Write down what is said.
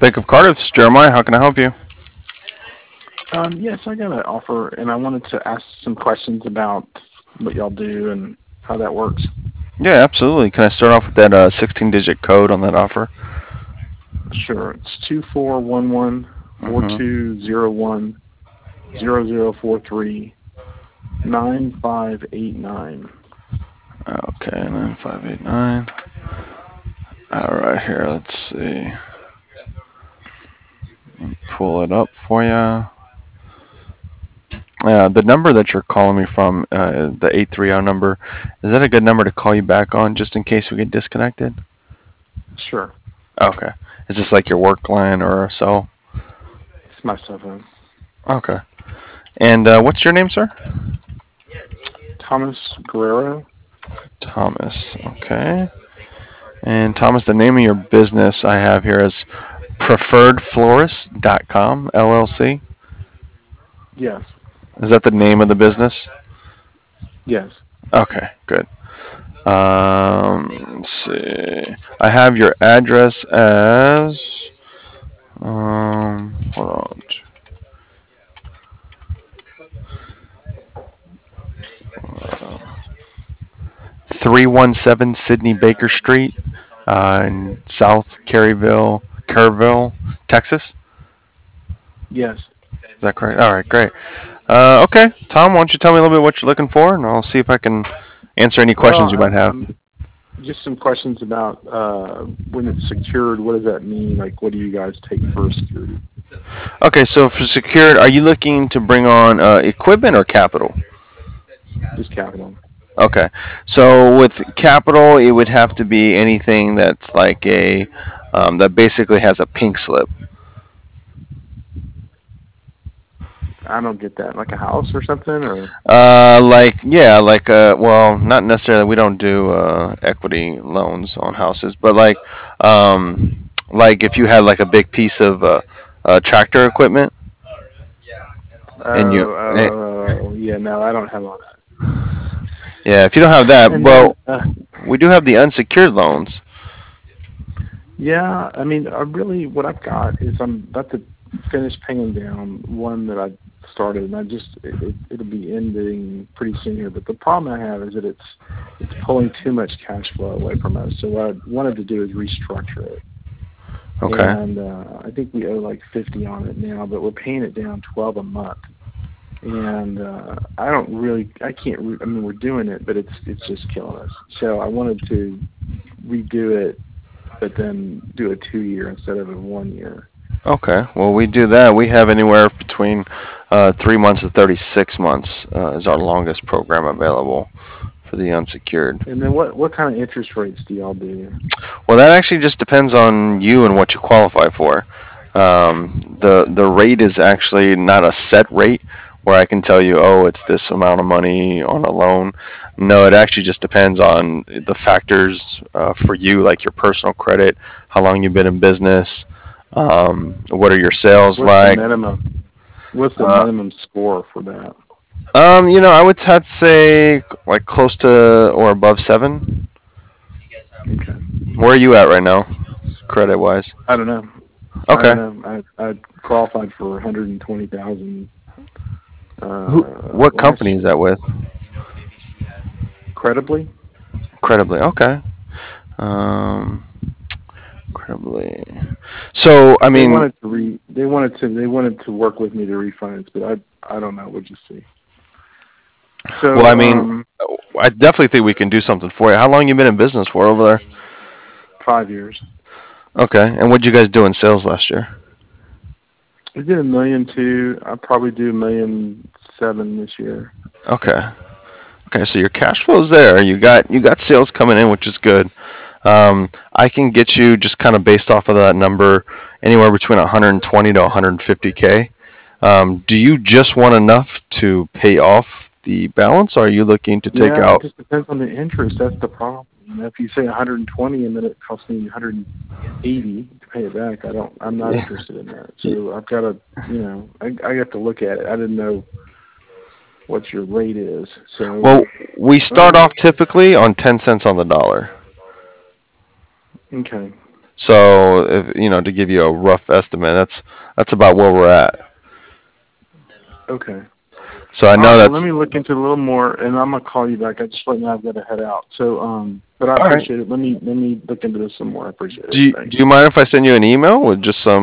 Bank of Cardiff, this is Jeremiah. How can I help you? Yes, I got an offer, and I wanted to ask some questions about what y'all do and how that works. Yeah, absolutely. Can I start off with that 16-digit code on that offer? Sure, it's 2411 four Mm-hmm. two zero one 0043 9589. Okay, 9589. All right, here. Let's see. Pull it up for you. The number that you're calling me from, the 830 number, is that a good number to call you back on just in case we get disconnected? Sure, Okay. Is this like your work line or so? it's my cell phone. Okay. And what's your name, sir? Thomas Guerrero. Thomas. Okay. And Thomas, the name of your business I have here is preferredflorist.com, LLC. Yes, Is that the name of the business? yes. Okay, good. Let's see. I have your address as hold on. 317 Sydney Baker Street, in South Kerrville, Texas. Yes. Is that correct? All right, great. Okay, Tom, why don't you tell me a little bit what you're looking for, and I'll see if I can answer any Well, questions you might have. just some questions about when it's secured. What does that mean? Like, what do you guys take for security? Okay, so for secured, are you looking to bring on equipment or capital? Just capital. Okay, so with capital, it would have to be anything that's like that basically has a pink slip. I don't get that. Like a house or something, or Like yeah, well, not necessarily. We don't do equity loans on houses, but like if you had like a big piece of tractor equipment, and you, yeah. No, I don't have all that. yeah, if you don't have that, And then, well, we do have the unsecured loans. yeah, I mean, what I've got is I'm about to finish paying down one that I started, and it'll be ending pretty soon here. But the problem I have is that it's pulling too much cash flow away from us. So what I wanted to do is restructure it. Okay. And I think we owe like 50 on it now, but we're paying it down 12 a month. And I can't. I mean, we're doing it, but it's just killing us. So I wanted to redo it, but then do a 2 year instead of a 1 year. Okay. Well, we do that. We have anywhere between 3 months to 36 months is our longest program available for the unsecured. And then what kind of interest rates do y'all do? Well, that actually just depends on you and what you qualify for. The rate is actually not a set rate where I can tell you, oh, it's this amount of money on a loan. No, it actually just depends on the factors for you, like your personal credit, how long you've been in business, what are your sales What's the like. minimum? What's the Uh, minimum score for that? I would have to say like close to or above 7. Okay. Where are you at right now, credit wise? I don't know. I Okay. don't know. I qualified for 120,000 What last company is year. that with? Credibly, Credibly. Okay. Um, Credibly. So, I they mean, wanted to they wanted to work with me to refinance, but I don't know. We'll just see. well, So I mean, I definitely think we can do something for you. How long you been in business for over there? 5 years. Okay. And what did you guys do in sales last year? We did 1,200,000. I'll probably do 1,700,000 this year. Okay. Okay. So your cash flow's there. You got sales coming in, which is good. I can get you just kind of based off of that number anywhere between 120 to 150K. Do you just want enough to pay off the balance, or are you looking to take Yeah, it out? just depends on the interest. That's the problem. If you say 120 and then it costs me 180 to pay it back, I'm not interested in that. So I've got to, I have to look at it. I didn't know what your rate is. So, Well, we start off typically on 10 cents on the dollar. okay. So, if to give you a rough estimate, that's about where we're at. Okay. So I All know right. Well, let that's me look into it a little more, and I'm gonna call you back. I just right now I've got to head out. So, but I all right. appreciate it. Let me look into this some more. I appreciate it. Do you Thanks. mind if I send you an email with just some